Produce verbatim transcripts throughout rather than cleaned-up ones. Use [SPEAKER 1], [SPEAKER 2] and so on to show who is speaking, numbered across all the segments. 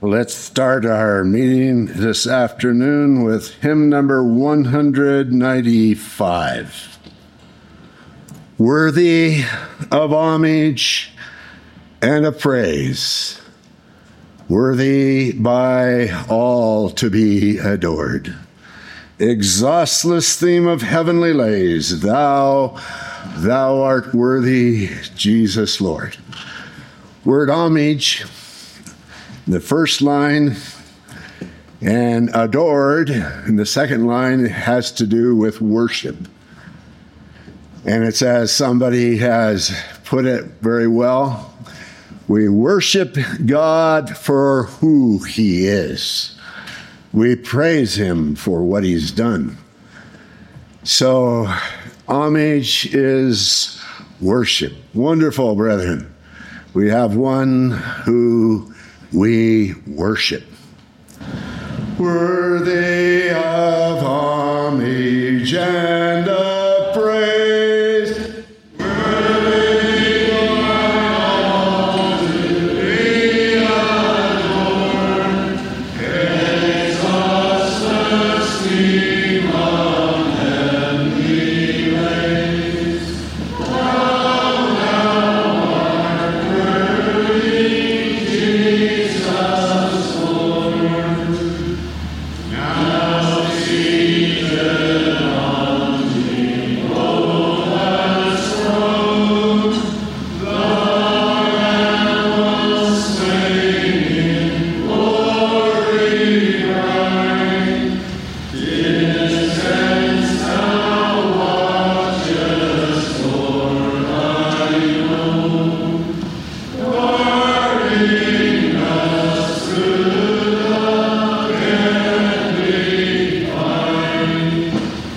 [SPEAKER 1] Let's start our meeting this afternoon with hymn number one hundred ninety-five. Worthy of homage and of praise, worthy by all to be adored. Exhaustless theme of heavenly lays, thou, thou art worthy, Jesus Lord. Word homage, the first line, and adored in the second line has to do with worship. And it's as somebody has put it very well, we worship God for who he is. We praise him for what he's done. So homage is worship. Wonderful, brethren. We have one who we worship. Worthy of homage and of praise, worthy by all to be adored, exhaustless theme of heavenly lays, thou, thou art worthy, Jesus Lord, now seated on the glorious throne, the Lamb was slain in glory bright. In sense thou watchest, Lord, I know, guarding us through the deadly fight.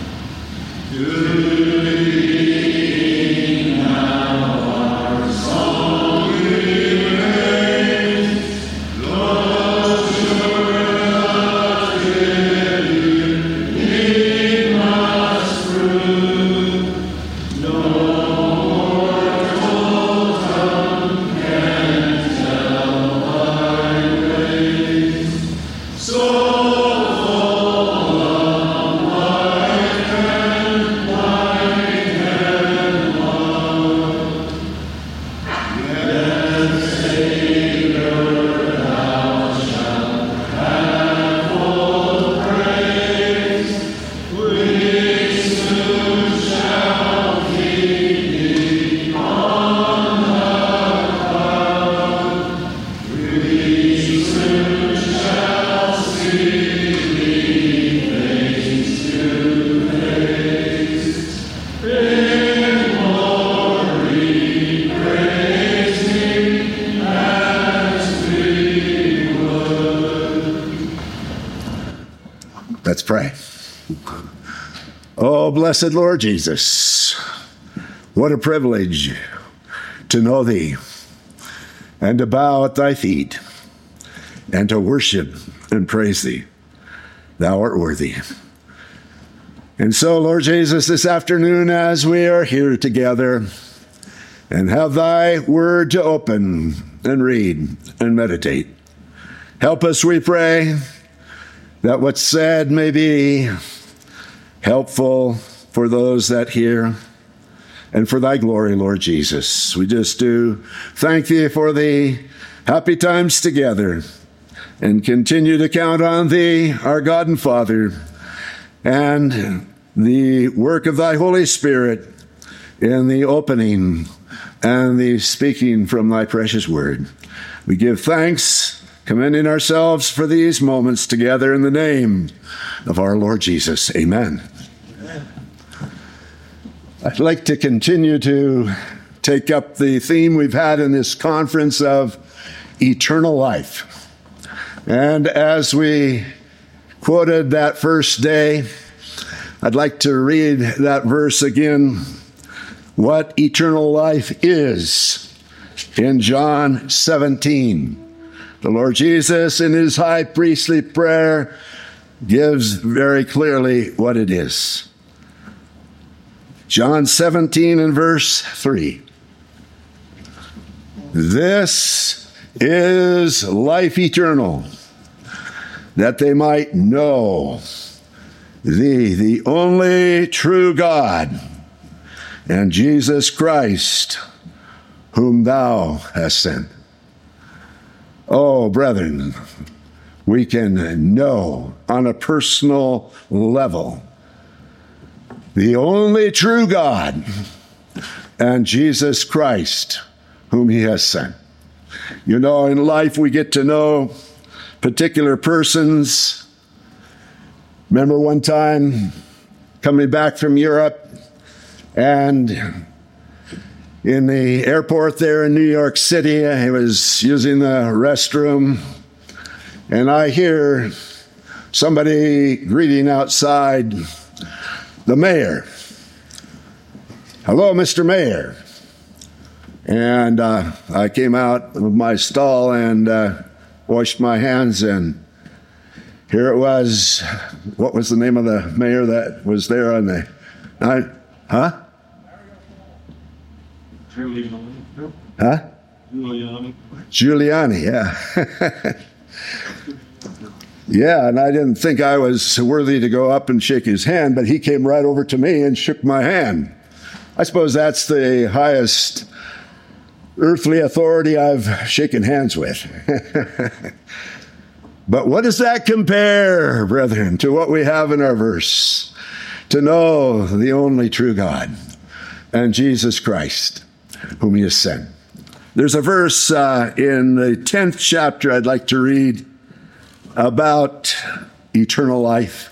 [SPEAKER 1] To thee now our song we raise, Lord, sure the tribute we must prove. No mortal tongue can tell thy praise. So full of life and light and love, yet Savior, thou shalt have full praise. We soon shall keep thee on the cloud. We soon shall see thee face to face. In glory praising as we would. Let's pray. Oh, blessed Lord Jesus, what a privilege to know thee and to bow at thy feet and to worship and praise thee. Thou art worthy. And so, Lord Jesus, this afternoon as we are here together and have thy word to open and read and meditate, help us, we pray, that what's said may be helpful for those that hear and for thy glory, Lord Jesus. We just do thank thee for the happy times together and continue to count on thee, our God and Father, and the work of thy Holy Spirit in the opening and the speaking from thy precious word. We give thanks, commending ourselves for these moments together in the name of our Lord Jesus. Amen. Amen. I'd like to continue to take up the theme we've had in this conference of eternal life. And as we quoted that first day, I'd like to read that verse again, what eternal life is, in John seventeen. The Lord Jesus, in his high priestly prayer, gives very clearly what it is. John seventeen and verse three. This is life eternal, that they might know thee, the only true God, and Jesus Christ, whom thou hast sent. Oh, brethren, we can know on a personal level the only true God and Jesus Christ, whom he has sent. You know, in life we get to know particular persons. Remember one time coming back from Europe, and in the airport there in New York City, I was using the restroom, and I hear somebody greeting outside the mayor. Hello, Mister Mayor. And uh, I came out of my stall and uh, washed my hands, and here it was. What was the name of the mayor that was there on the night? Huh?
[SPEAKER 2] Giuliani.
[SPEAKER 1] Huh?
[SPEAKER 2] Giuliani.
[SPEAKER 1] Giuliani, yeah. Yeah, and I didn't think I was worthy to go up and shake his hand, but he came right over to me and shook my hand. I suppose that's the highest earthly authority I've shaken hands with. But what does that compare, brethren, to what we have in our verse? To know the only true God and Jesus Christ, whom he has sent. There's a verse uh, in the tenth chapter I'd like to read about eternal life.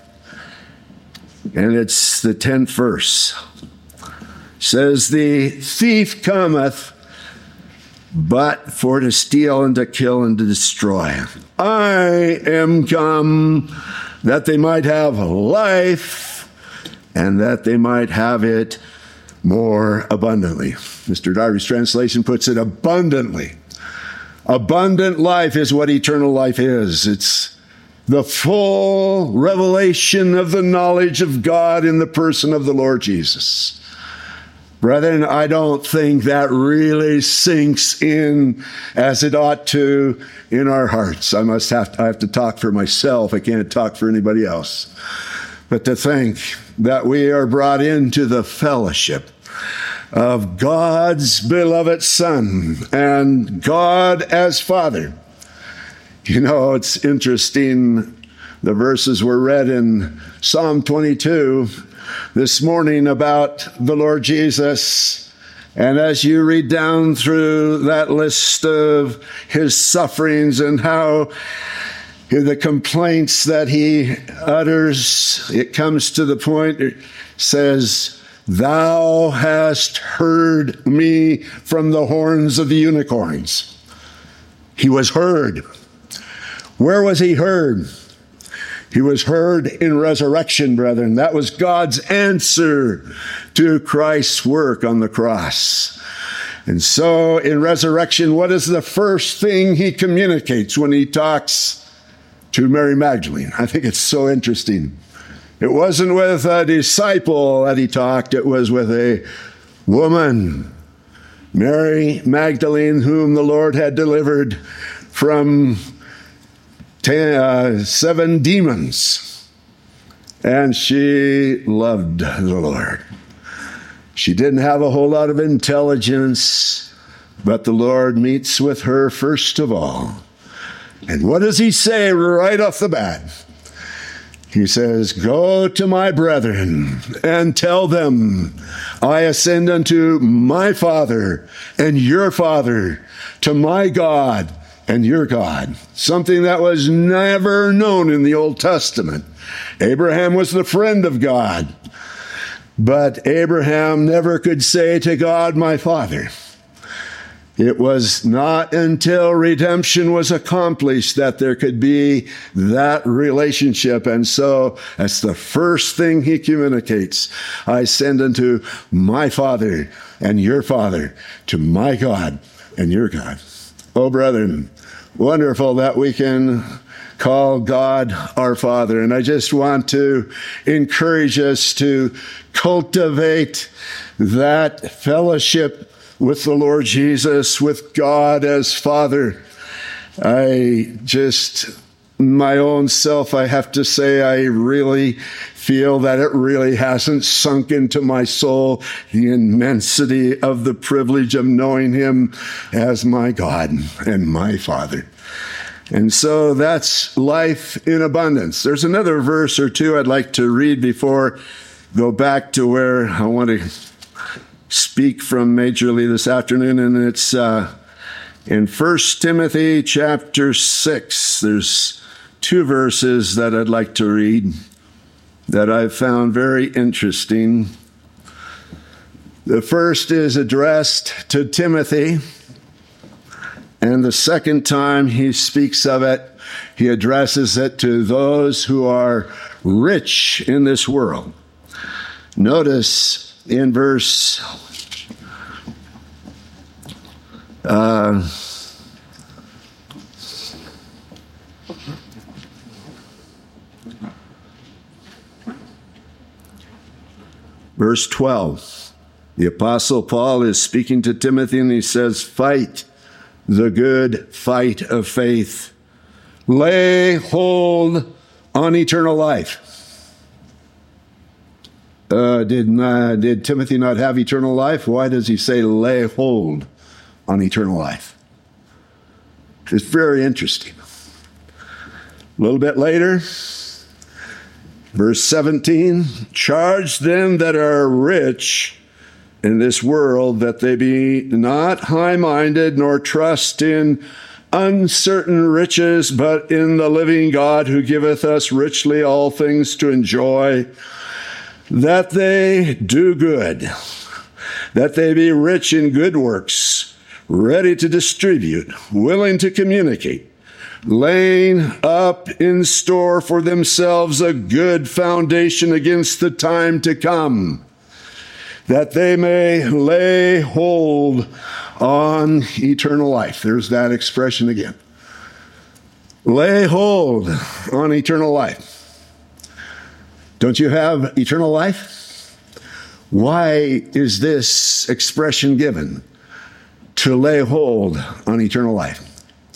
[SPEAKER 1] And it's the tenth verse. It says, the thief cometh but for to steal and to kill and to destroy. I am come that they might have life and that they might have it more abundantly. Mister Darby's translation puts it abundantly. Abundant life is what eternal life is. It's the full revelation of the knowledge of God in the person of the Lord Jesus. Brethren, I don't think that really sinks in as it ought to in our hearts. I must have to, I have to talk for myself. I can't talk for anybody else. But to think that we are brought into the fellowship of God's beloved Son and God as Father. You know, it's interesting. The verses were read in Psalm twenty-two this morning about the Lord Jesus. And as you read down through that list of his sufferings and how the complaints that he utters, it comes to the point, it says, thou hast heard me from the horns of the unicorns. He was heard. Where was he heard? He was heard in resurrection, brethren. That was God's answer to Christ's work on the cross. And so in resurrection, what is the first thing he communicates when he talks to Mary Magdalene? I think it's so interesting. It wasn't with a disciple that he talked. It was with a woman, Mary Magdalene, whom the Lord had delivered from ten, uh, seven demons. And she loved the Lord. She didn't have a whole lot of intelligence, but the Lord meets with her first of all. And what does he say right off the bat? He says, go to my brethren and tell them, I ascend unto my Father and your Father, to my God and your God. Something that was never known in the Old Testament. Abraham was the friend of God, but Abraham never could say to God, my Father. It was not until redemption was accomplished that there could be that relationship. And so that's the first thing he communicates. I send unto my Father and your Father, to my God and your God. Oh, brethren, wonderful that we can call God our Father. And I just want to encourage us to cultivate that fellowship with the Lord Jesus, with God as Father. I just, my own self, I have to say, I really feel that it really hasn't sunk into my soul the immensity of the privilege of knowing him as my God and my Father. And so that's life in abundance. There's another verse or two I'd like to read before I go back to where I want to speak from majorly this afternoon, and it's uh, in First Timothy chapter six. There's two verses that I'd like to read that I've found very interesting. The first is addressed to Timothy, and the second time he speaks of it, he addresses it to those who are rich in this world. Notice in verse uh, verse twelve. The Apostle Paul is speaking to Timothy, and he says, "Fight the good fight of faith. Lay hold on eternal life." Uh, did, uh, did Timothy not have eternal life? Why does he say lay hold on eternal life? It's very interesting. A little bit later, verse seventeen, "Charge them that are rich in this world that they be not high-minded, nor trust in uncertain riches, but in the living God who giveth us richly all things to enjoy, that they do good, that they be rich in good works, ready to distribute, willing to communicate, laying up in store for themselves a good foundation against the time to come, that they may lay hold on eternal life." There's that expression again. Lay hold on eternal life. Don't you have eternal life? Why is this expression given? To lay hold on eternal life.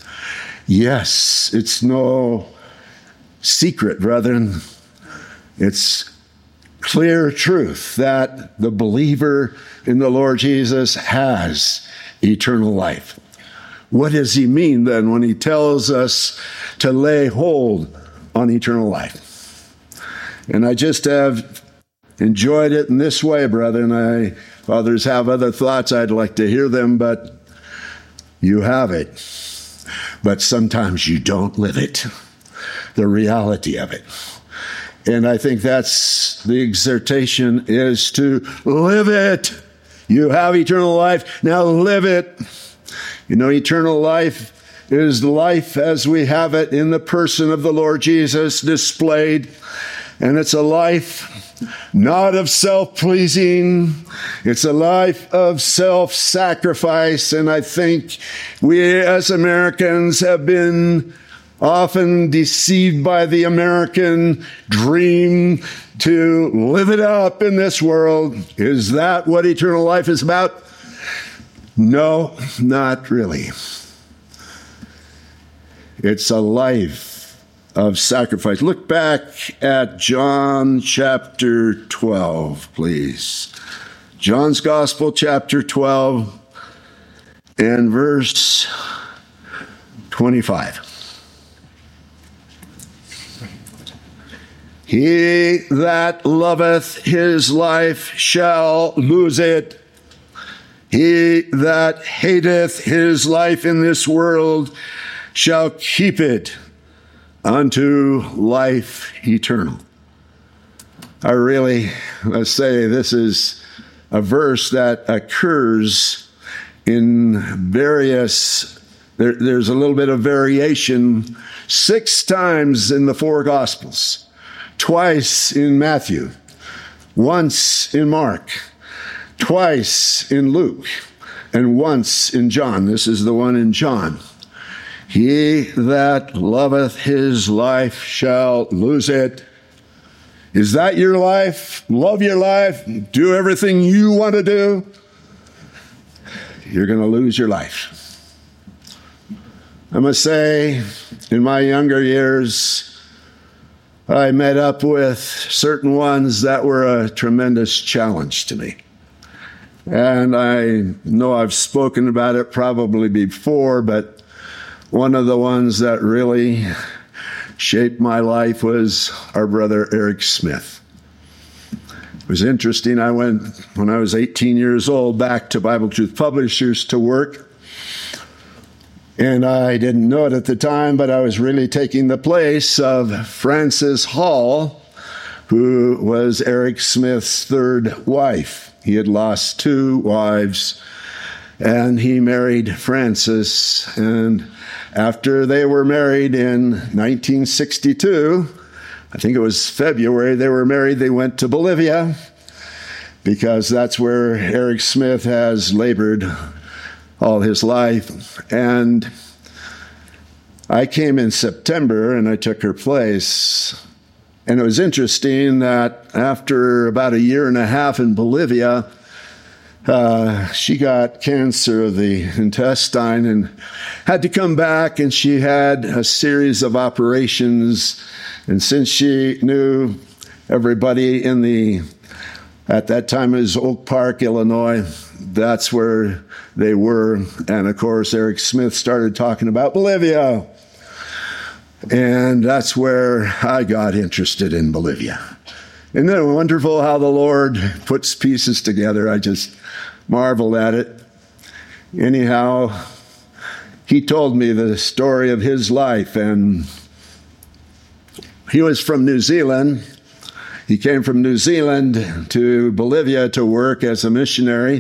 [SPEAKER 1] Yes, it's no secret, brethren. It's clear truth that the believer in the Lord Jesus has eternal life. What does he mean then when he tells us to lay hold on eternal life? And I just have enjoyed it in this way, brethren. I, if others have other thoughts, I'd like to hear them, but you have it. But sometimes you don't live it, the reality of it. And I think that's the exhortation, is to live it. You have eternal life, now live it. You know, eternal life is life as we have it in the person of the Lord Jesus displayed. And it's a life not of self-pleasing. It's a life of self-sacrifice. And I think we as Americans have been often deceived by the American dream to live it up in this world. Is that what eternal life is about? No, not really. It's a life of sacrifice. Look back at John chapter twelve, please. John's Gospel, chapter twelve, and verse twenty-five. "He that loveth his life shall lose it. He that hateth his life in this world shall keep it unto life eternal." I really must say this is a verse that occurs in various, there, there's a little bit of variation, six times in the four Gospels. Twice in Matthew, once in Mark, twice in Luke, and once in John. This is the one in John. "He that loveth his life shall lose it." Is that your life? Love your life? Do everything you want to do? You're going to lose your life. I must say, in my younger years, I met up with certain ones that were a tremendous challenge to me. And I know I've spoken about it probably before, but one of the ones that really shaped my life was our brother Eric Smith. It was interesting. I went, when I was eighteen years old, back to Bible Truth Publishers to work. And I didn't know it at the time, but I was really taking the place of Frances Hall, who was Eric Smith's third wife. He had lost two wives, and he married Frances. And after they were married in nineteen sixty-two, I think it was February, they were married, they went to Bolivia, because that's where Eric Smith has labored all his life. And I came in September and I took her place. And it was interesting that after about a year and a half in Bolivia, uh, she got cancer of the intestine and had to come back, and she had a series of operations. And since she knew everybody in the, at that time it was Oak Park, Illinois, that's where they were. And of course, Eric Smith started talking about Bolivia. And that's where I got interested in Bolivia. Isn't it wonderful how the Lord puts pieces together? I just marveled at it. Anyhow, he told me the story of his life, and he was from New Zealand. He came from New Zealand to Bolivia to work as a missionary.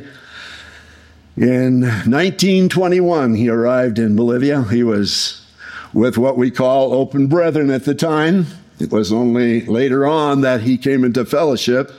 [SPEAKER 1] In nineteen twenty-one, he arrived in Bolivia. He was with what we call Open Brethren at the time. It was only later on that he came into fellowship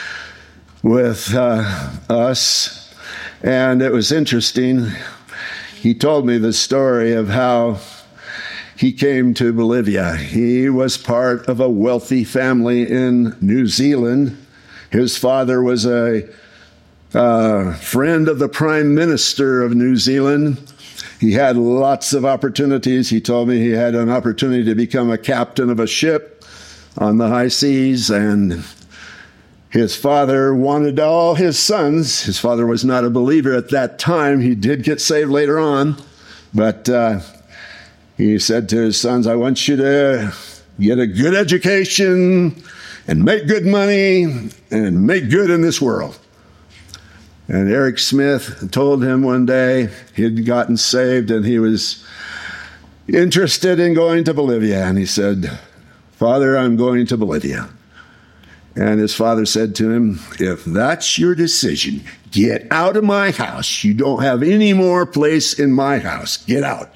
[SPEAKER 1] with uh, us. And it was interesting. He told me the story of how he came to Bolivia. He was part of a wealthy family in New Zealand. His father was a uh, friend of the Prime Minister of New Zealand. He had lots of opportunities. He told me he had an opportunity to become a captain of a ship on the high seas, and his father wanted all his sons. His father was not a believer at that time. He did get saved later on, but uh, he said to his sons, I want you to get a good education and make good money and make good in this world. And Eric Smith told him one day he'd gotten saved and he was interested in going to Bolivia. And he said, Father, I'm going to Bolivia. And his father said to him, if that's your decision, get out of my house. You don't have any more place in my house. Get out.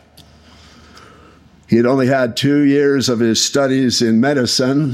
[SPEAKER 1] He had only had two years of his studies in medicine,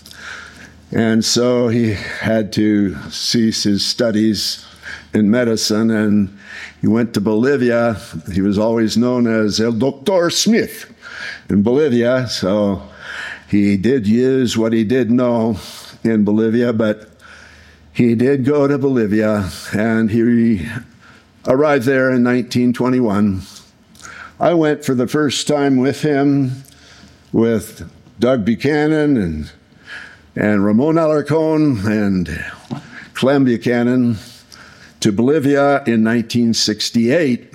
[SPEAKER 1] and so he had to cease his studies in medicine, and he went to Bolivia. He was always known as El Doctor Smith in Bolivia, so he did use what he did know in Bolivia, but he did go to Bolivia, and he arrived there in nineteen twenty-one. I went for the first time with him, with Doug Buchanan and and Ramon Alarcon and Clem Buchanan, to Bolivia in nineteen sixty-eight.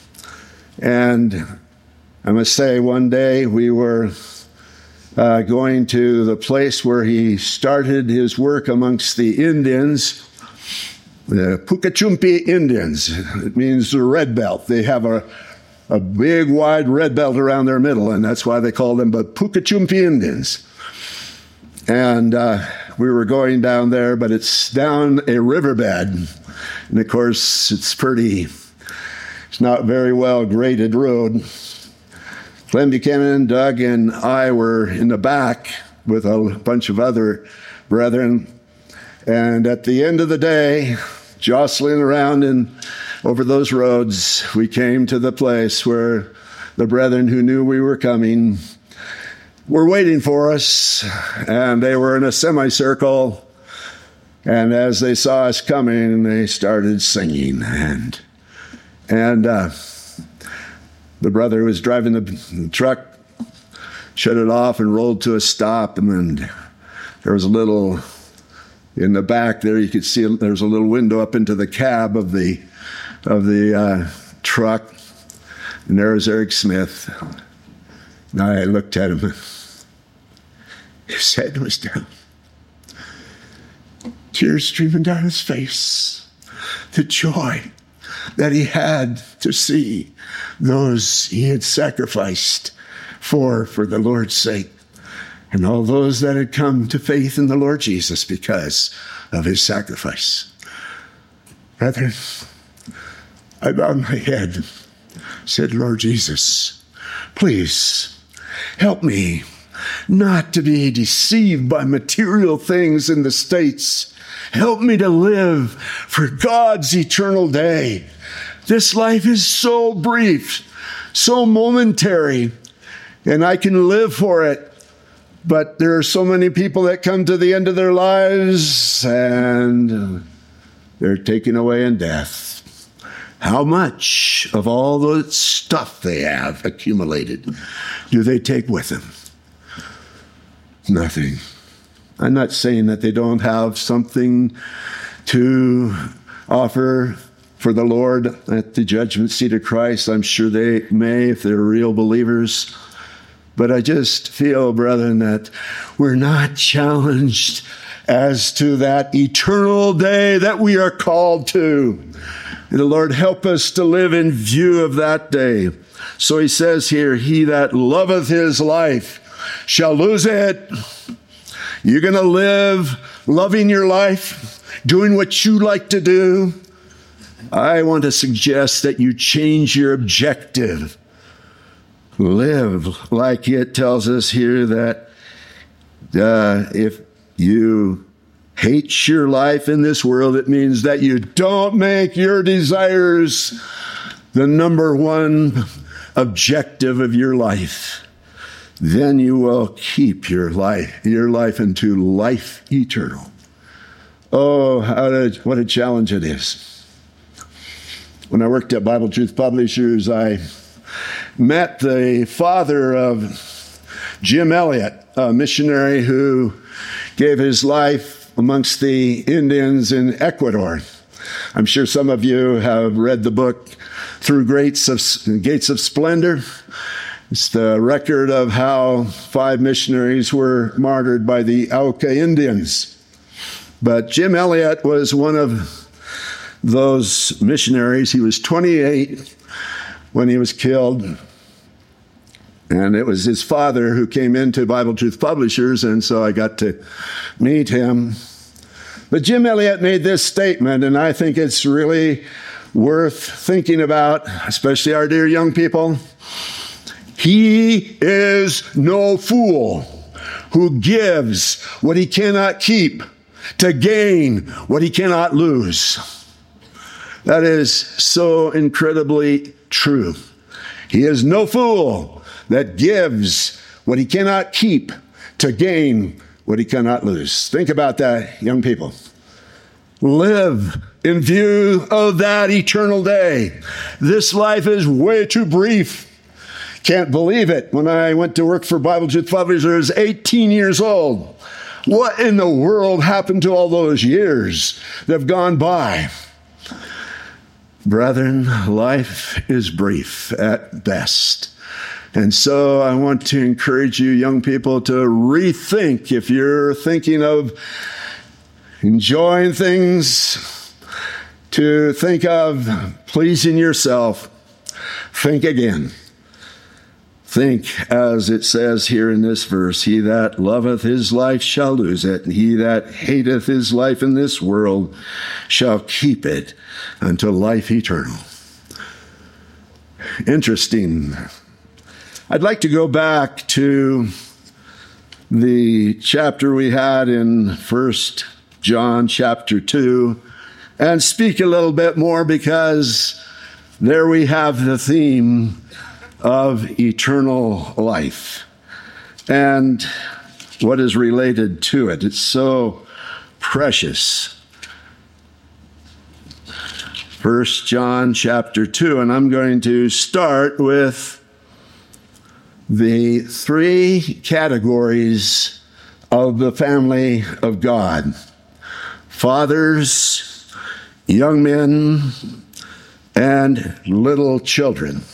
[SPEAKER 1] And I must say, one day we were uh, going to the place where he started his work amongst the Indians, the Pucachumpi Indians. It means the red belt. They have a, a big, wide red belt around their middle, and that's why they call them the Pucachumpi Indians. And uh, we were going down there, but it's down a riverbed. And of course, it's pretty, it's not very well graded road. Clem Buchanan, Doug, and I were in the back with a bunch of other brethren. And at the end of the day, jostling around and over those roads, we came to the place where the brethren who knew we were coming were waiting for us, and they were in a semicircle. And as they saw us coming, they started singing. And and uh, The brother who was driving the, the truck shut it off and rolled to a stop, and then there was a little, in the back there, you could see there was a little window up into the cab of the of the uh, truck, and there was Eric Smith. And I looked at him. His head was down. Tears streaming down his face. The joy that he had to see those he had sacrificed for, for the Lord's sake. And all those that had come to faith in the Lord Jesus because of his sacrifice. Brethren, I bowed my head, said, Lord Jesus, please help me not to be deceived by material things in the States. Help me to live for God's eternal day. This life is so brief, so momentary, and I can live for it. But there are so many people that come to the end of their lives and they're taken away in death. How much of all the stuff they have accumulated do they take with them? Nothing. I'm not saying that they don't have something to offer for the Lord at the judgment seat of Christ. I'm sure they may if they're real believers. But I just feel, brethren, that we're not challenged as to that eternal day that we are called to. And the Lord help us to live in view of that day. So he says here, he that loveth his life shall lose it. You're going to live loving your life, doing what you like to do. I want to suggest that you change your objective. Live like it tells us here that uh, if you hate your life in this world, it means that you don't make your desires the number one objective of your life. Then you will keep your life, your life into life eternal. Oh, how to, what a challenge it is. When I worked at Bible Truth Publishers, I met the father of Jim Elliot, a missionary who gave his life amongst the Indians in Ecuador. I'm sure some of you have read the book Through Gates of, Gates of Splendor. It's the record of how five missionaries were martyred by the Auca Indians. But Jim Elliot was one of those missionaries. He was twenty-eight when he was killed. And it was his father who came into Bible Truth Publishers, and so I got to meet him. But Jim Elliot made this statement, and I think it's really worth thinking about, especially our dear young people. He is no fool who gives what he cannot keep to gain what he cannot lose. That is so incredibly true. He is no fool that gives what he cannot keep to gain what he cannot lose. Think about that, young people. Live in view of that eternal day. This life is way too brief. Can't believe it. When I went to work for Bible Truth Publishers, I was eighteen years old. What in the world happened to all those years that have gone by? Brethren, life is brief at best. And so I want to encourage you, young people, to rethink. If you're thinking of enjoying things, to think of pleasing yourself, think again. Think, as it says here in this verse, he that loveth his life shall lose it, and he that hateth his life in this world shall keep it unto life eternal. Interesting. I'd like to go back to the chapter we had in First John chapter two and speak a little bit more, because there we have the theme of eternal life and what is related to it. It's so precious. First John chapter two, and I'm going to start with the three categories of the family of God: fathers, young men, and little children.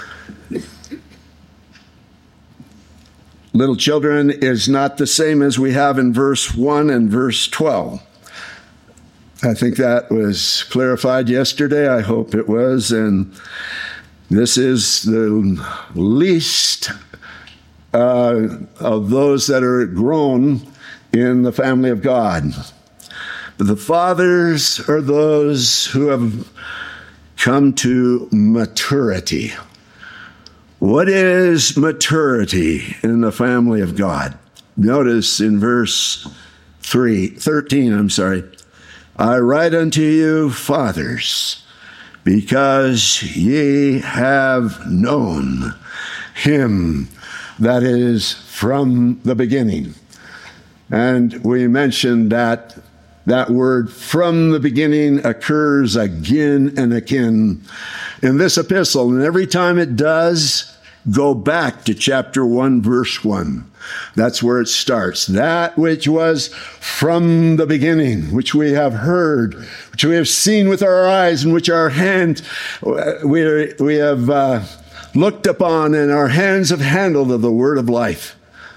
[SPEAKER 1] Little children is not the same as we have in verse one and verse twelve. I think that was clarified yesterday. I hope it was. And this is the least uh, of those that are grown in the family of God. But the fathers are those who have come to maturity. What is maturity in the family of God? Notice in verse three, thirteen, I'm sorry. I write unto you, fathers, because ye have known him that is from the beginning. And we mentioned that that word from the beginning occurs again and again in this epistle. And every time it does, go back to chapter one, verse one. That's where it starts. That which was from the beginning, which we have heard, which we have seen with our eyes, and which our hand, we, we have uh, looked upon, and our hands have handled of the word of life.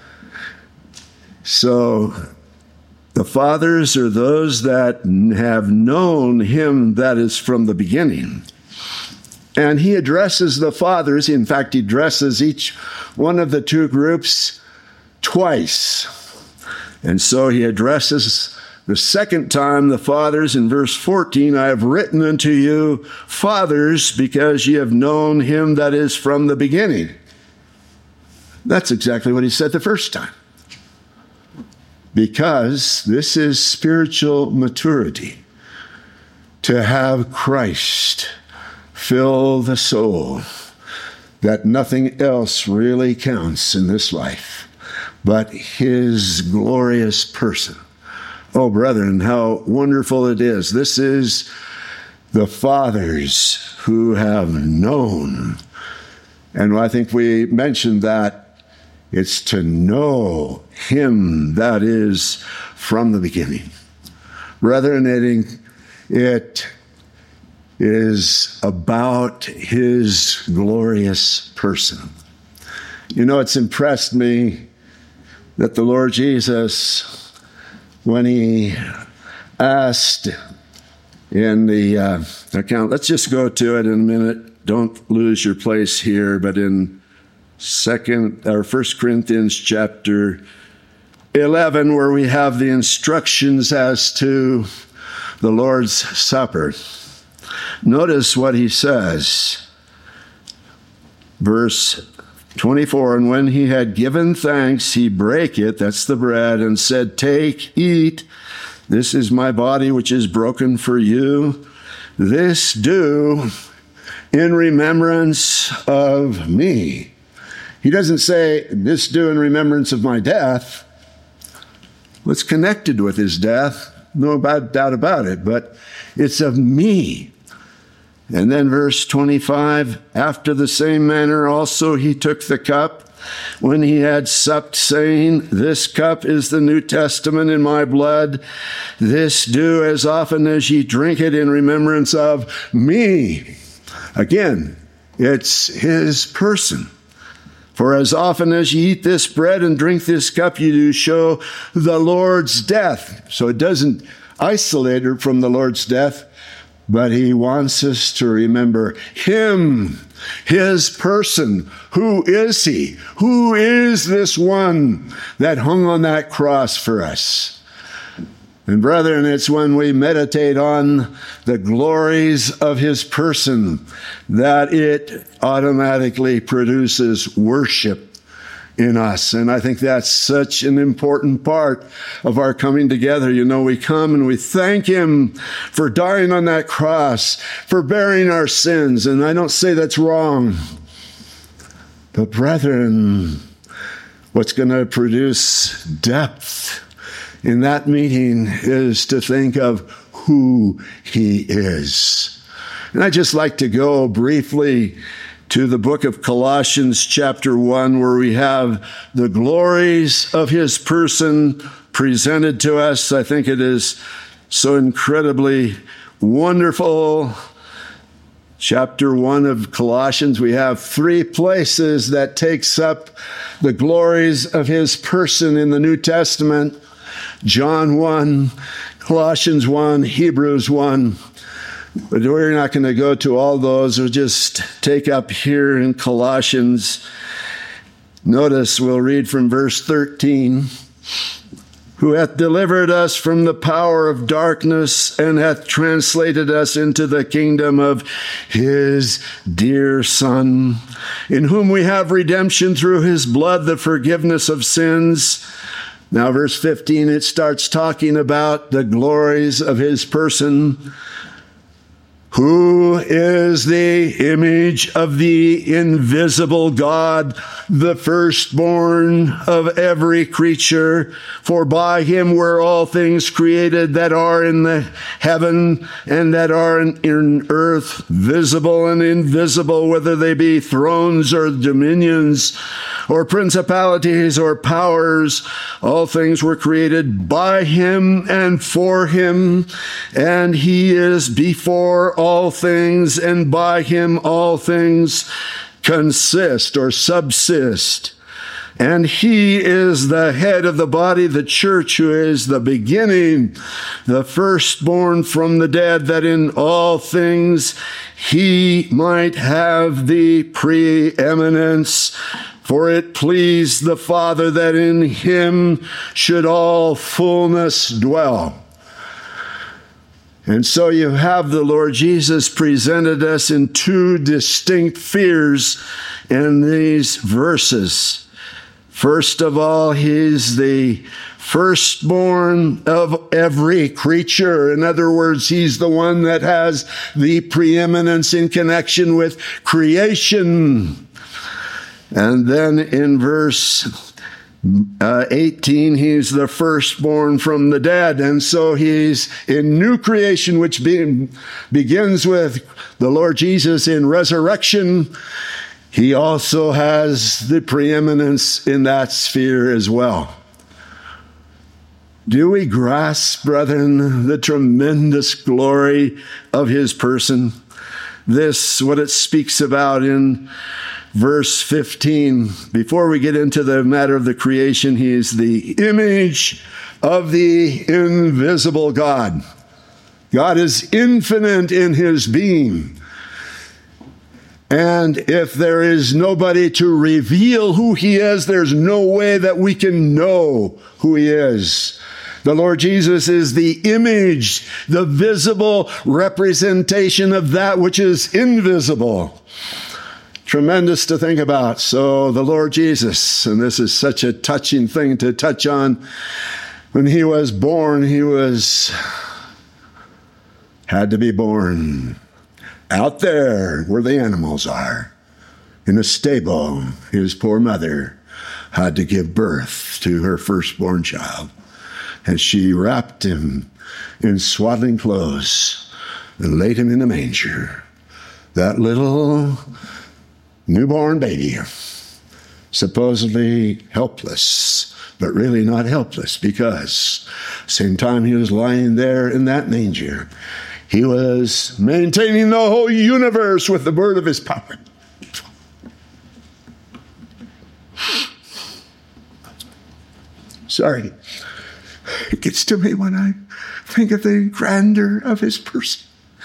[SPEAKER 1] So the fathers are those that have known him that is from the beginning. And he addresses the fathers. In fact, he addresses each one of the two groups twice. And so he addresses the second time the fathers in verse fourteen. I have written unto you, fathers, because ye have known him that is from the beginning. That's exactly what he said the first time. Because this is spiritual maturity, to have Christ fill the soul, that nothing else really counts in this life but his glorious person. Oh, brethren, how wonderful it is. This is the fathers who have known. And I think we mentioned that it's to know him that is from the beginning. Brethren, it, it is about his glorious person. You know, it's impressed me that the Lord Jesus, when he asked in the uh, account, let's just go to it in a minute. Don't lose your place here, but in second or First Corinthians chapter eleven, where we have the instructions as to the Lord's Supper. Notice what he says. Verse twenty-four, and when he had given thanks, he brake it, that's the bread, and said, take, eat, this is my body which is broken for you. This do in remembrance of me. He doesn't say, this do in remembrance of my death. What's connected with his death? No doubt about it, but it's of me. And then verse twenty-five, after the same manner also he took the cup when he had supped, saying, this cup is the New Testament in my blood. This do as often as ye drink it in remembrance of me. Again, it's his person. For as often as ye eat this bread and drink this cup, you do show the Lord's death. So it doesn't isolate her from the Lord's death, but he wants us to remember him, his person. Who is he? Who is this one that hung on that cross for us? And brethren, it's when we meditate on the glories of his person that it automatically produces worship in us. And I think that's such an important part of our coming together. You know, we come and we thank him for dying on that cross, for bearing our sins. And I don't say that's wrong. But brethren, what's going to produce depth in that meeting is to think of who he is. And I'd just like to go briefly to the book of Colossians chapter one, where we have the glories of his person presented to us. I think it is so incredibly wonderful. Chapter one of Colossians, we have three places that takes up the glories of his person in the New Testament. John one, Colossians one, Hebrews one. But we're not going to go to all those. We'll just take up here in Colossians. Notice we'll read from verse thirteen. Who hath delivered us from the power of darkness and hath translated us into the kingdom of his dear Son, in whom we have redemption through his blood, the forgiveness of sins. Now, verse fifteen, it starts talking about the glories of his person. Who is the image of the invisible God, the firstborn of every creature? For by him were all things created that are in the heaven and that are in, in earth, visible and invisible, whether they be thrones or dominions or principalities or powers. All things were created by him and for him, and he is before all things, and by him all things consist or subsist. And he is the head of the body, the church, who is the beginning, the firstborn from the dead, that in all things he might have the preeminence. For it pleased the Father that in him should all fullness dwell. And so you have the Lord Jesus presented us in two distinct spheres in these verses. First of all, he's the firstborn of every creature. In other words, he's the one that has the preeminence in connection with creation. And then in verse uh, eighteen, he's the firstborn from the dead. And so he's in new creation, which be, begins with the Lord Jesus in resurrection. He also has the preeminence in that sphere as well. Do we grasp, brethren, the tremendous glory of his person? This, what it speaks about in verse fifteen. Before we get into the matter of the creation, he is the image of the invisible God. God is infinite in his being. And if there is nobody to reveal who he is, there's no way that we can know who he is. The Lord Jesus is the image, the visible representation of that which is invisible. Tremendous to think about. So the Lord Jesus, and this is such a touching thing to touch on, when he was born, he was, had to be born out there where the animals are, in a stable. His poor mother had to give birth to her firstborn child, and she wrapped him in swaddling clothes and laid him in a manger. That little newborn baby, supposedly helpless, but really not helpless, because same time he was lying there in that manger, he was maintaining the whole universe with the word of his power. Sorry. It gets to me when I think of the grandeur of his person.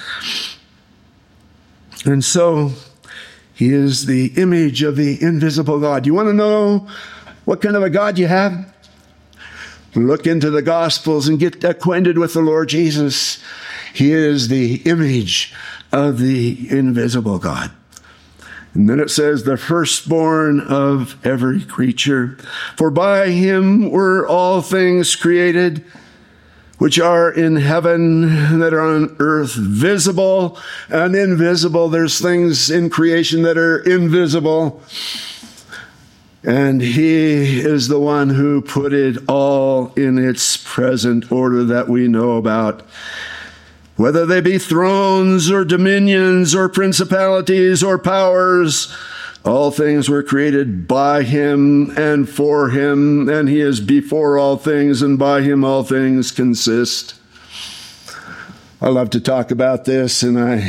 [SPEAKER 1] And so he is the image of the invisible God. You want to know what kind of a God you have? Look into the Gospels and get acquainted with the Lord Jesus. He is the image of the invisible God. And then it says, the firstborn of every creature. For by him were all things created, which are in heaven, that are on earth, visible and invisible. There's things in creation that are invisible. And he is the one who put it all in its present order that we know about. whether they be thrones or dominions or principalities or powers. All things were created by him and for him, and he is before all things, and by him all things consist. I love to talk about this, and I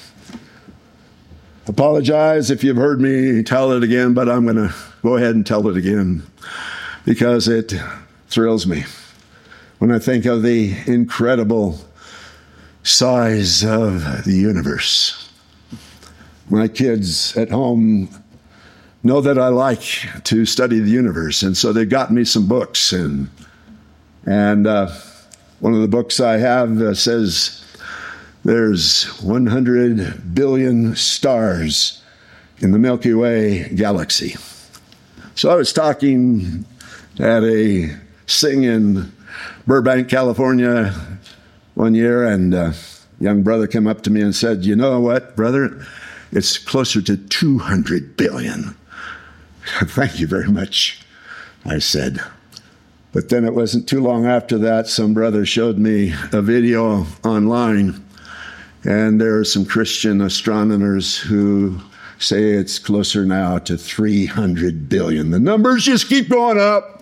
[SPEAKER 1] apologize if you've heard me tell it again, but I'm going to go ahead and tell it again because it thrills me when I think of the incredible size of the universe. My kids at home know that I like to study the universe, and so they've gotten me some books. And and uh, one of the books I have uh, says there's one hundred billion stars in the Milky Way galaxy. So I was talking at a sing in Burbank, California one year, and a young brother came up to me and said, "You know what, brother? It's closer to two hundred billion. "Thank you very much," I said. But then it wasn't too long after that, some brother showed me a video online, and there are some Christian astronomers who say it's closer now to three hundred billion. The numbers just keep going up.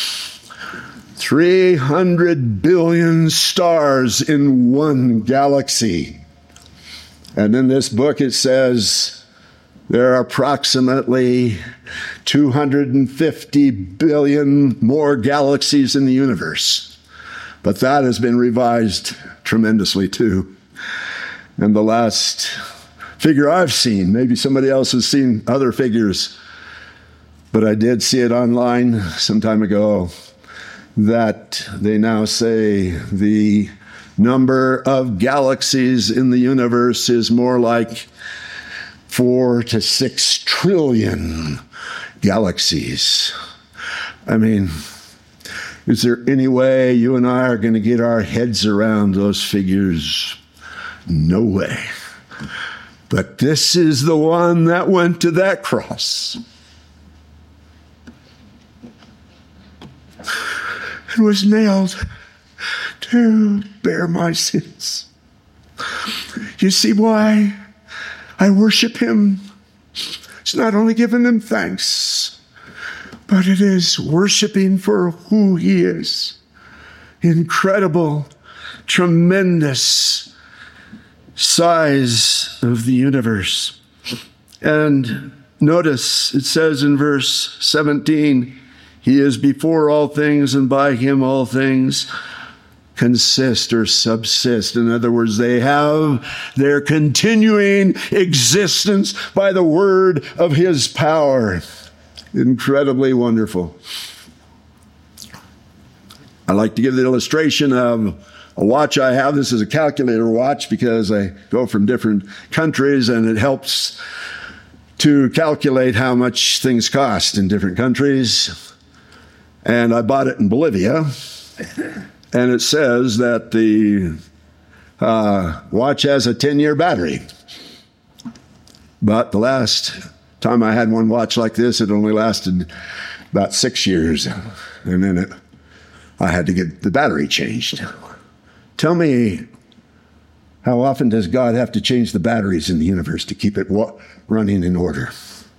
[SPEAKER 1] three hundred billion stars in one galaxy. And in this book it says there are approximately two hundred fifty billion more galaxies in the universe. But that has been revised tremendously too. And the last figure I've seen, maybe somebody else has seen other figures, but I did see it online some time ago, that they now say the number of galaxies in the universe is more like four to six trillion galaxies. I mean, is there any way you and I are going to get our heads around those figures? No way. But this is the one that went to that cross and was nailed to bear my sins. You see why I worship him? It's not only giving him thanks, but it is worshiping for who he is. Incredible, tremendous size of the universe. And notice it says in verse seventeen, he is before all things, and by him all things consist or subsist. In other words, they have their continuing existence by the word of his power. Incredibly wonderful. I like to give the illustration of a watch I have. This is a calculator watch because I go from different countries, and it helps to calculate how much things cost in different countries. And I bought it in Bolivia. And it says that the uh, watch has a ten-year battery. But the last time I had one watch like this, it only lasted about six years. And then it, I had to get the battery changed. Tell me, how often does God have to change the batteries in the universe to keep it wa- running in order?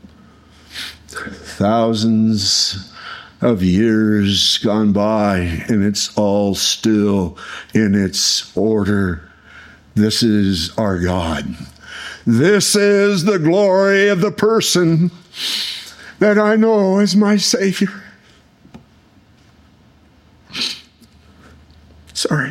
[SPEAKER 1] Thousands of years gone by, and it's all still in its order. This is our God. This is the glory of the person that I know as my Savior. Sorry.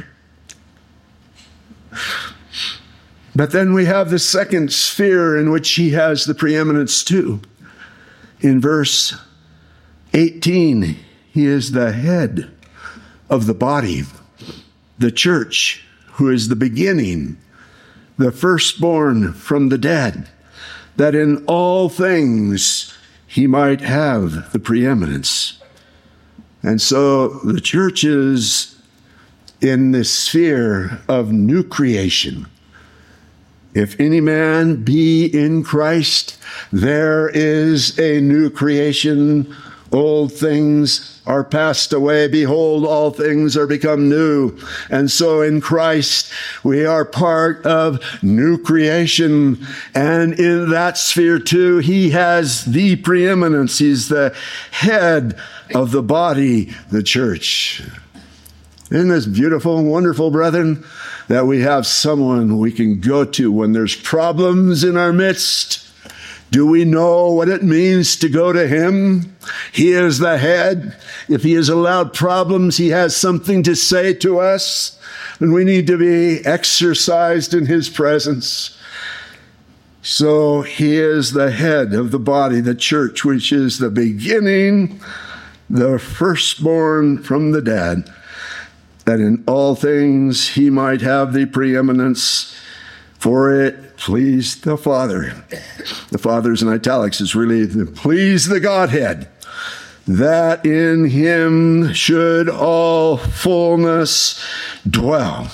[SPEAKER 1] But then we have the second sphere in which he has the preeminence too. In verse eighteen, he is the head of the body, the church, who is the beginning, the firstborn from the dead, that in all things he might have the preeminence. And so the church is in the sphere of new creation. If any man be in Christ, there is a new creation. Old things are passed away. Behold, all things are become new. And so in Christ, we are part of new creation. And in that sphere too, he has the preeminence. He's the head of the body, the church. Isn't this beautiful and wonderful, brethren, that we have someone we can go to when there's problems in our midst? Do we know what it means to go to him? He is the head. If he has allowed problems, he has something to say to us, and we need to be exercised in his presence. So he is the head of the body, the church, which is the beginning, the firstborn from the dead, that in all things he might have the preeminence, for it pleased the Father. The Father's in italics. It's really the please the Godhead, that in him should all fullness dwell.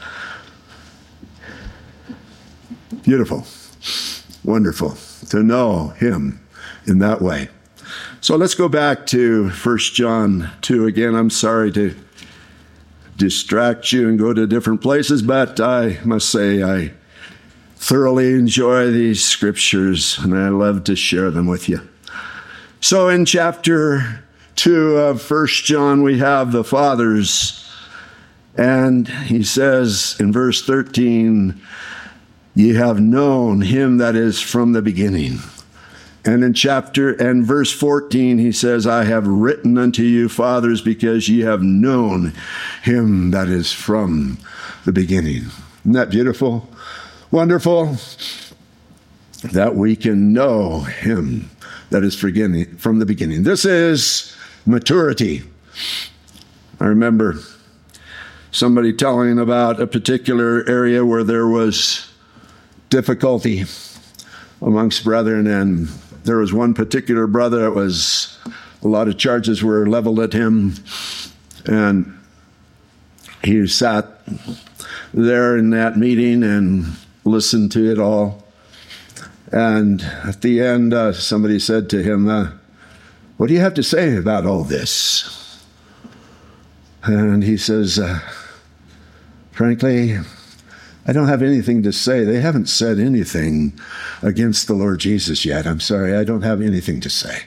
[SPEAKER 1] Beautiful, wonderful to know him in that way. So let's go back to First John two again. I'm sorry to distract you and go to different places, but I must say I thoroughly enjoy these scriptures, and I love to share them with you. So in chapter two of First John, we have the fathers, and he says in verse thirteen, ye have known him that is from the beginning. And in chapter and verse fourteen, he says, I have written unto you, fathers, because ye have known him that is from the beginning. Isn't that beautiful? Wonderful that we can know him that is from the beginning. This is maturity. I remember somebody telling about a particular area where there was difficulty amongst brethren, and there was one particular brother that was, a lot of charges were leveled at him, and he sat there in that meeting and listened to it all. And at the end, uh, somebody said to him, uh, what do you have to say about all this? And he says, uh, frankly, I don't have anything to say. They haven't said anything against the Lord Jesus yet. I'm sorry, I don't have anything to say.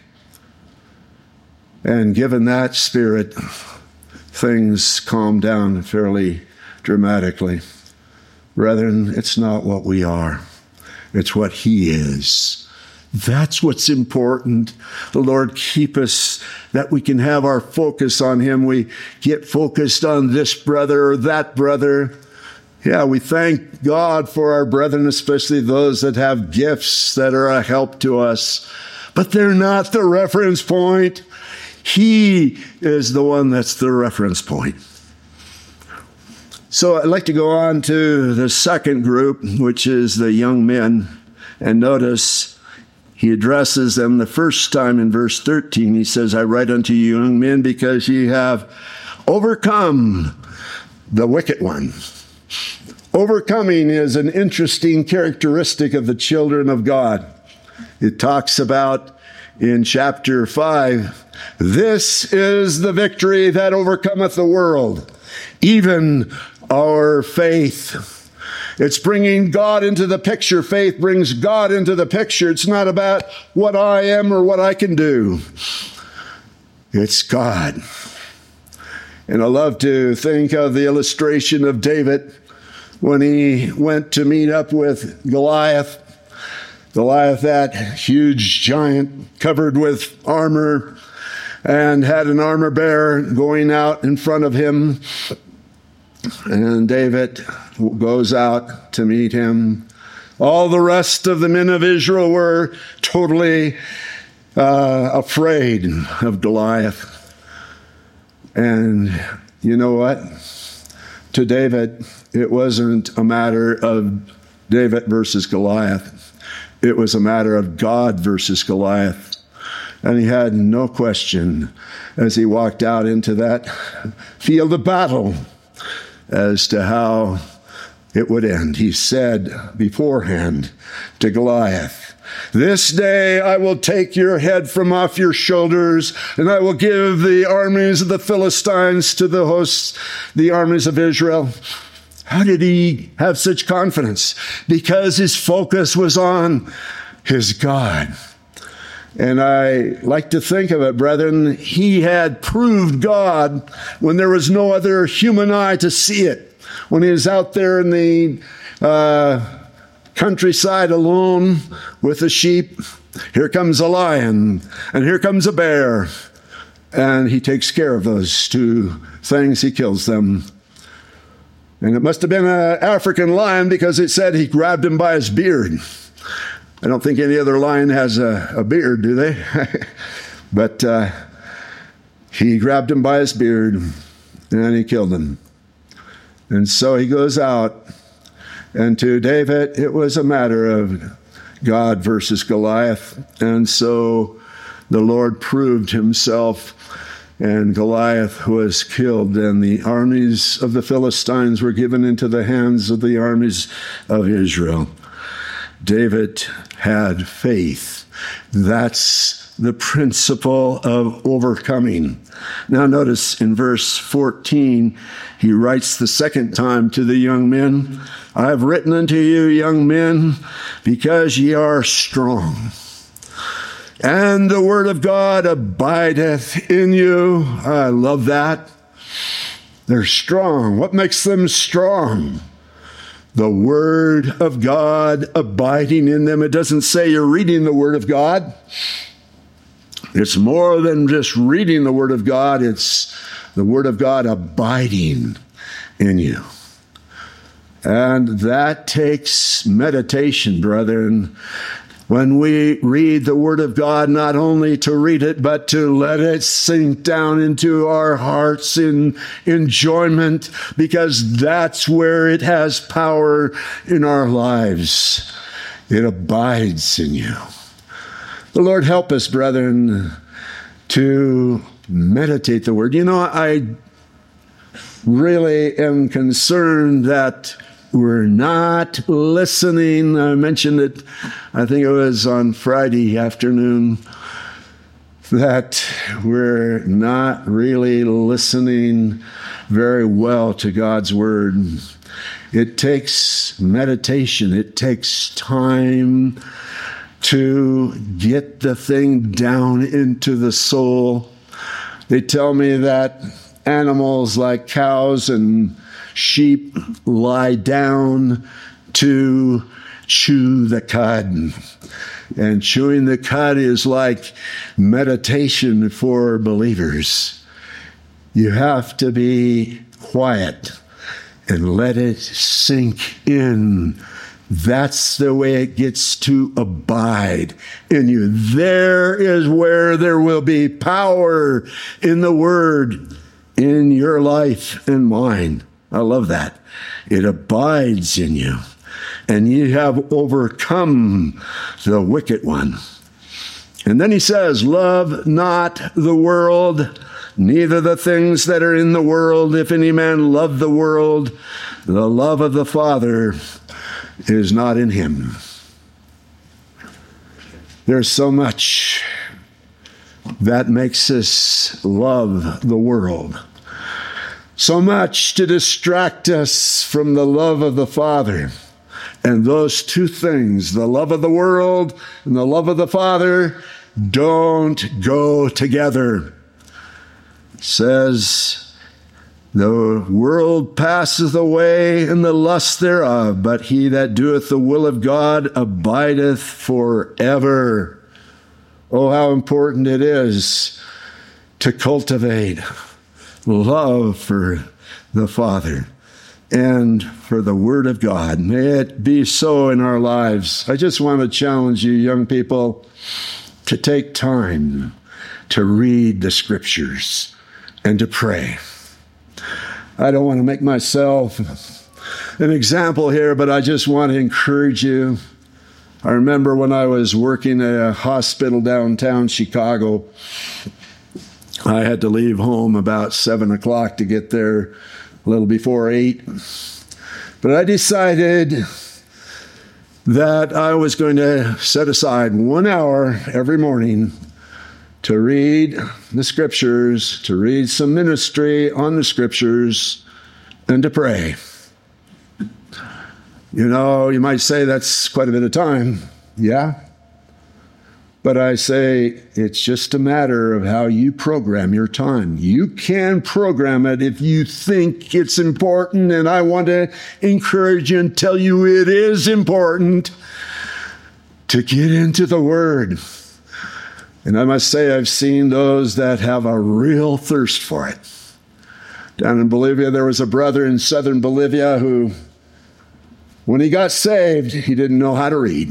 [SPEAKER 1] And given that spirit, things calmed down fairly dramatically. Brethren, it's not what we are. It's what he is. That's what's important. The Lord keep us, that we can have our focus on him. We get focused on this brother or that brother. Yeah, we thank God for our brethren, especially those that have gifts that are a help to us. But they're not the reference point. He is the one that's the reference point. So I'd like to go on to the second group, which is the young men. And notice he addresses them the first time in verse thirteen. He says, I write unto you, young men, because ye have overcome the wicked one. Overcoming is an interesting characteristic of the children of God. It talks about in chapter five, this is the victory that overcometh the world, even our faith. It's bringing God into the picture. Faith brings God into the picture. It's not about what I am or what I can do. It's God. And I love to think of the illustration of David when he went to meet up with Goliath. Goliath, that huge giant covered with armor, and had an armor bearer going out in front of him. And David goes out to meet him. All the rest of the men of Israel were totally uh, afraid of Goliath. And you know what? To David, it wasn't a matter of David versus Goliath. It was a matter of God versus Goliath. And he had no question as he walked out into that field of battle as to how it would end. He said beforehand to Goliath, This day I will take your head from off your shoulders, and I will give the armies of the Philistines to the hosts, the armies of Israel. How did he have such confidence? Because his focus was on his God. And I like to think of it, brethren, he had proved God when there was no other human eye to see it. When he was out there in the uh, countryside alone with the sheep, here comes a lion and here comes a bear. And he takes care of those two things. He kills them. And it must have been an African lion because it said he grabbed him by his beard. I don't think any other lion has a, a beard, do they? But uh, he grabbed him by his beard and he killed him. And so he goes out. And to David, it was a matter of God versus Goliath. And so the Lord proved himself, and Goliath was killed, and the armies of the Philistines were given into the hands of the armies of Israel. David had faith. That's the principle of overcoming. Now notice in verse fourteen, he writes the second time to the young men, I have written unto you, young men, because ye are strong. And the word of God abideth in you. I love that. They're strong. What makes them strong? The word of God abiding in them. It doesn't say you're reading the word of God. It's more than just reading the word of God. It's the word of God abiding in you. And that takes meditation, brethren. When we read the word of God, not only to read it, but to let it sink down into our hearts in enjoyment, because that's where it has power in our lives. It abides in you. The Lord help us, brethren, to meditate the word. You know, I really am concerned that we're not listening. I mentioned it, I think it was on Friday afternoon, that we're not really listening very well to God's word. It takes meditation. It takes time to get the thing down into the soul. They tell me that animals like cows and sheep lie down to chew the cud. And chewing the cud is like meditation for believers. You have to be quiet and let it sink in. That's the way it gets to abide in you. There is where there will be power in the word in your life and mine. I love that. It abides in you. And you have overcome the wicked one. And then he says, love not the world, neither the things that are in the world. If any man love the world, the love of the Father is not in him. There's so much that makes us love the world. So much to distract us from the love of the Father. And those two things, the love of the world and the love of the Father, don't go together. It says, the world passeth away and the lust thereof, but he that doeth the will of God abideth forever. Oh, how important it is to cultivate love for the Father and for the Word of God. May it be so in our lives. I just want to challenge you, young people, to take time to read the Scriptures and to pray. I don't want to make myself an example here, but I just want to encourage you. I remember when I was working at a hospital downtown Chicago, I had to leave home about seven o'clock to get there a little before eight. But I decided that I was going to set aside one hour every morning to read the scriptures, to read some ministry on the scriptures, and to pray. You know, you might say that's quite a bit of time. Yeah. But I say it's just a matter of how you program your time. You can program it if you think it's important, and I want to encourage you and tell you it is important to get into the Word. And I must say I've seen those that have a real thirst for it. Down in Bolivia, there was a brother in southern Bolivia who, when he got saved, he didn't know how to read.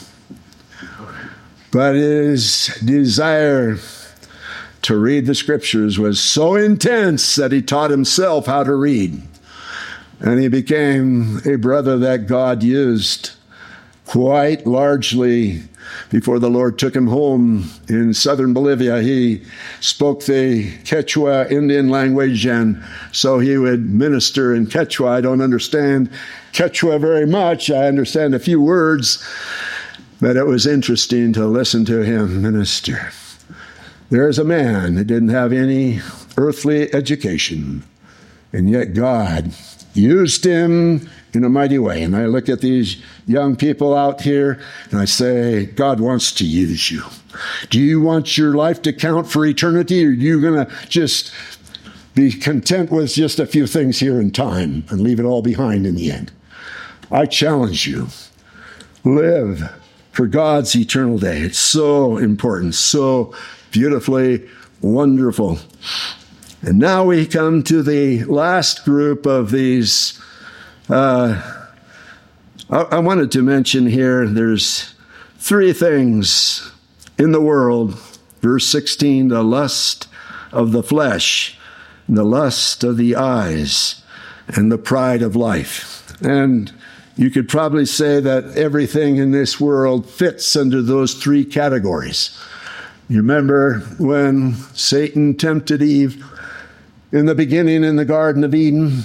[SPEAKER 1] But his desire to read the scriptures was so intense that he taught himself how to read. And he became a brother that God used quite largely before the Lord took him home in southern Bolivia. He spoke the Quechua Indian language, and so he would minister in Quechua. I don't understand Quechua very much. I understand a few words. But it was interesting to listen to him minister. There's a man that didn't have any earthly education, and yet God used him in a mighty way. And I look at these young people out here, and I say, God wants to use you. Do you want your life to count for eternity, or are you going to just be content with just a few things here in time and leave it all behind in the end? I challenge you. Live for God's eternal day. It's so important, so beautifully wonderful. And now we come to the last group of these. Uh, I, I wanted to mention here, there's three things in the world. Verse sixteen, the lust of the flesh, the lust of the eyes, and the pride of life. And you could probably say that everything in this world fits under those three categories. You remember when Satan tempted Eve in the beginning in the Garden of Eden?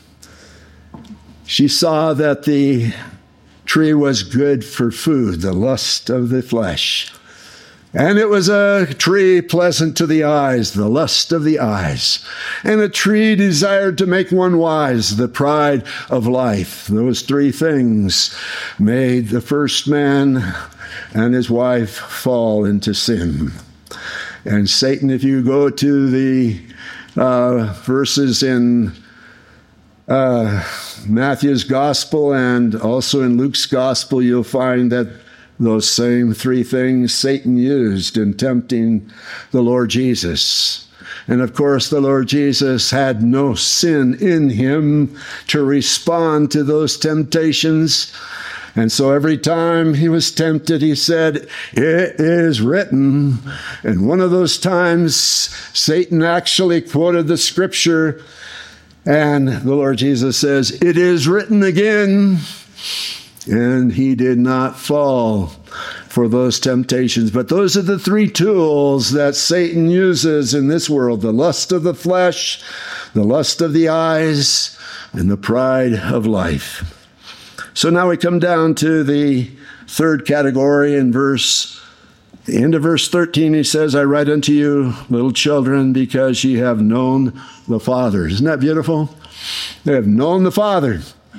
[SPEAKER 1] She saw that the tree was good for food, the lust of the flesh. And it was a tree pleasant to the eyes, the lust of the eyes. And a tree desired to make one wise, the pride of life. Those three things made the first man and his wife fall into sin. And Satan, if you go to the uh, verses in uh, Matthew's gospel and also in Luke's gospel, you'll find that those same three things Satan used in tempting the Lord Jesus. And of course, the Lord Jesus had no sin in him to respond to those temptations. And so every time he was tempted, he said, "It is written." And one of those times, Satan actually quoted the scripture, and the Lord Jesus says, "It is written again." And he did not fall for those temptations. But those are the three tools that Satan uses in this world: the lust of the flesh, the lust of the eyes, and the pride of life. So now we come down to the third category in verse, the end of verse thirteen. He says, "I write unto you, little children, because ye have known the Father." Isn't that beautiful? They have known the Father.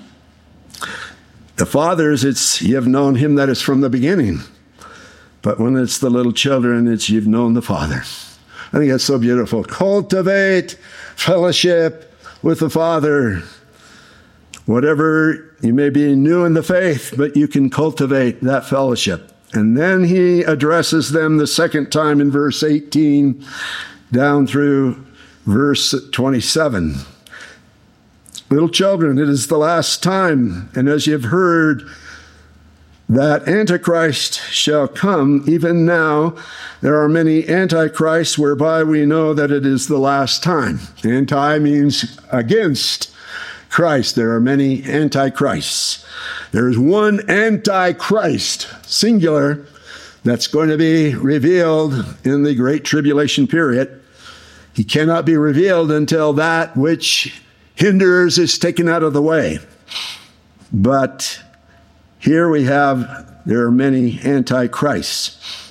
[SPEAKER 1] The fathers, it's, you have known him that is from the beginning. But when it's the little children, it's you've known the Father. I think that's so beautiful. Cultivate fellowship with the Father. Whatever, you may be new in the faith, but you can cultivate that fellowship. And then he addresses them the second time in verse eighteen down through verse twenty-seven. Little children, it is the last time, and as you have heard that Antichrist shall come, even now there are many antichrists, whereby we know that it is the last time. Anti means against Christ. There are many antichrists. There is one antichrist, singular, that's going to be revealed in the Great Tribulation period. He cannot be revealed until that which hinders is taken out of the way. But here we have, there are many antichrists.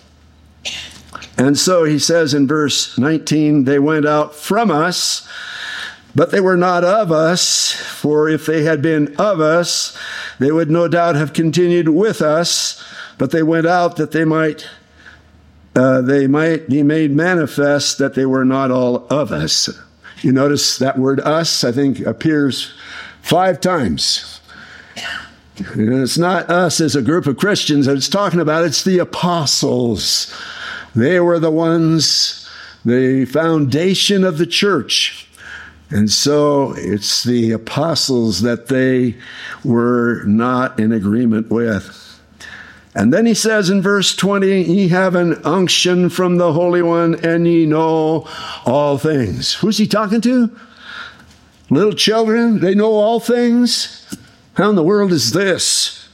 [SPEAKER 1] And so he says in verse nineteen, they went out from us, but they were not of us, for if they had been of us, they would no doubt have continued with us, but they went out that they might uh, they might be made manifest that they were not all of us. You notice that word us, I think, appears five times. And it's not us as a group of Christians that it's talking about, it's the apostles. They were the ones, the foundation of the church. And so it's the apostles that they were not in agreement with. And then he says in verse twenty, ye have an unction from the Holy One, and ye know all things. Who's he talking to? Little children, they know all things? How in the world is this?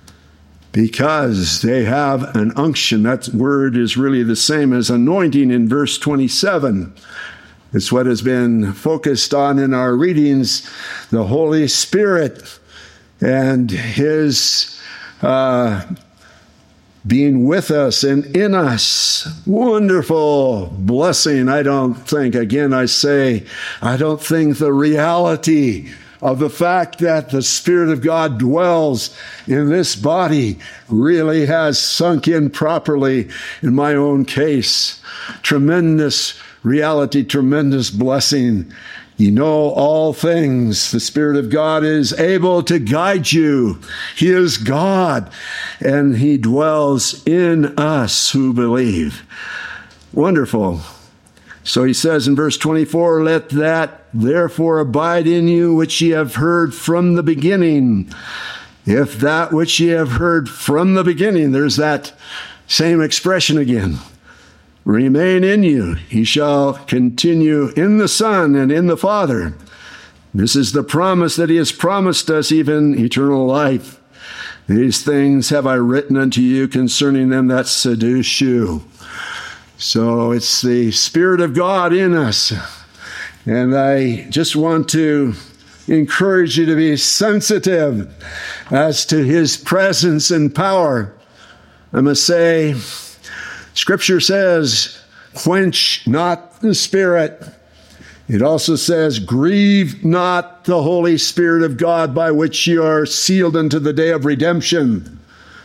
[SPEAKER 1] Because they have an unction. That word is really the same as anointing in verse twenty-seven. It's what has been focused on in our readings, the Holy Spirit and His uh, being with us and in us. Wonderful blessing. I don't think, again I say, I don't think the reality of the fact that the Spirit of God dwells in this body really has sunk in properly in my own case. Tremendous reality, tremendous blessing. You know all things. The Spirit of God is able to guide you. He is God, and He dwells in us who believe. Wonderful. So he says in verse twenty-four, let that therefore abide in you which ye have heard from the beginning. If that which ye have heard from the beginning, there's that same expression again. Remain in you, he shall continue in the Son and in the Father. This is the promise that he has promised us, even eternal life. These things have I written unto you concerning them that seduce you. So it's the Spirit of God in us. And I just want to encourage you to be sensitive as to his presence and power. I must say, Scripture says, quench not the Spirit. It also says, grieve not the Holy Spirit of God, by which you are sealed unto the day of redemption.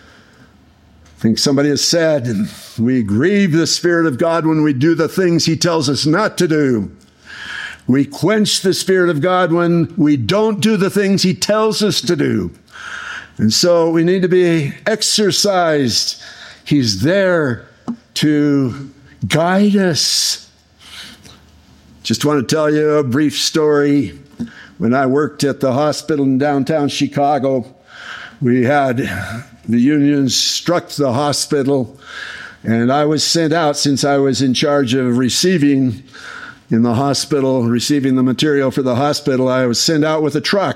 [SPEAKER 1] I think somebody has said, we grieve the Spirit of God when we do the things he tells us not to do. We quench the Spirit of God when we don't do the things he tells us to do. And so we need to be exercised. He's there to guide us. Just want to tell you a brief story. When I worked at the hospital in downtown Chicago, we had the unions struck the hospital, and I was sent out, since I was in charge of receiving in the hospital, receiving the material for the hospital. I was sent out with a truck.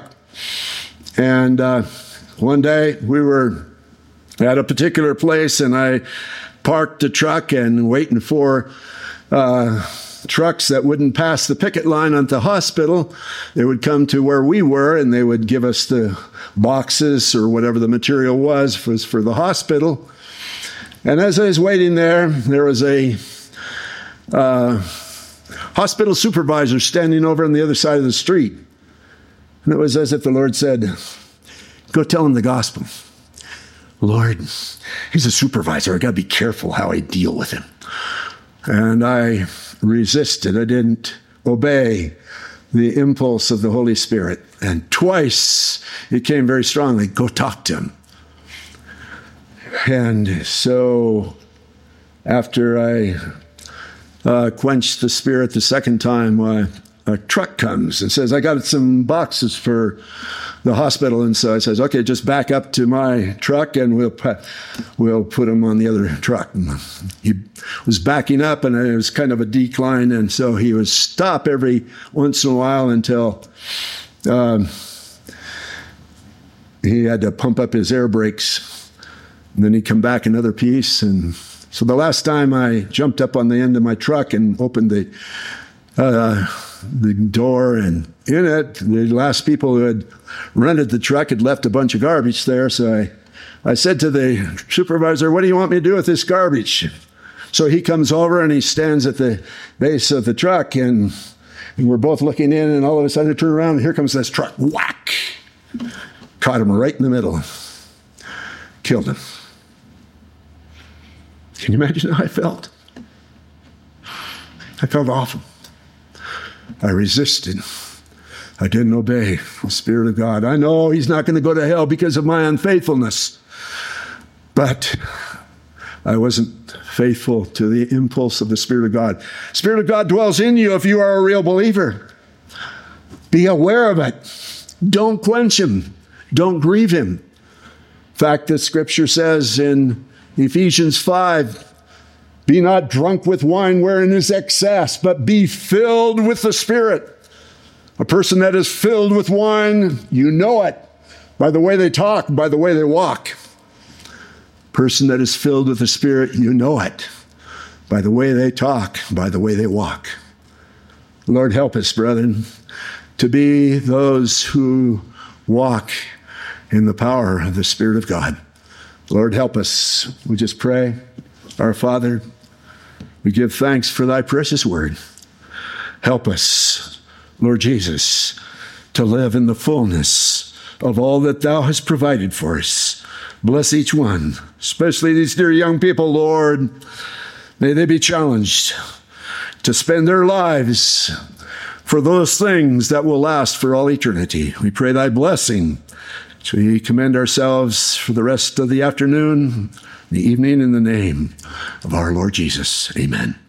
[SPEAKER 1] And uh, one day we were at a particular place, and I parked the truck and waiting for uh, trucks that wouldn't pass the picket line at the hospital. They would come to where we were, and they would give us the boxes or whatever the material was, was for the hospital. And as I was waiting there, there was a uh, hospital supervisor standing over on the other side of the street. And it was as if the Lord said, go tell him the gospel. Lord, he's a supervisor. I got to be careful how I deal with him. And I resisted. I didn't obey the impulse of the Holy Spirit. And twice it came very strongly, go talk to him. And so after I uh, quenched the Spirit the second time, uh, a truck comes and says, I got some boxes for the hospital. And so I says, okay, just back up to my truck and we'll put, we'll put them on the other truck. And he was backing up, and it was kind of a decline. And so he would stop every once in a while until um, he had to pump up his air brakes. And then he'd come back another piece. And so the last time I jumped up on the end of my truck and opened the uh, the door, and in it, the last people who had rented the truck had left a bunch of garbage there. So I I said to the supervisor, what do you want me to do with this garbage? So he comes over and he stands at the base of the truck, and, and we're both looking in, and all of a sudden I turn around and here comes this truck. Whack! Caught him right in the middle. Killed him. Can you imagine how I felt? I felt awful. I resisted. I didn't obey the Spirit of God. I know he's not going to go to hell because of my unfaithfulness. But I wasn't faithful to the impulse of the Spirit of God. Spirit of God dwells in you if you are a real believer. Be aware of it. Don't quench him. Don't grieve him. In fact, the scripture says in Ephesians five, be not drunk with wine wherein is excess, but be filled with the Spirit. A person that is filled with wine, you know it by the way they talk, by the way they walk. A person that is filled with the Spirit, you know it by the way they talk, by the way they walk. Lord, help us, brethren, to be those who walk in the power of the Spirit of God. Lord, help us. We just pray. Our Father, we give thanks for thy precious word. Help us, Lord Jesus, to live in the fullness of all that thou hast provided for us. Bless each one, especially these dear young people, Lord. May they be challenged to spend their lives for those things that will last for all eternity. We pray thy blessing. So we commend ourselves for the rest of the afternoon, the evening, in the name of our Lord Jesus. Amen.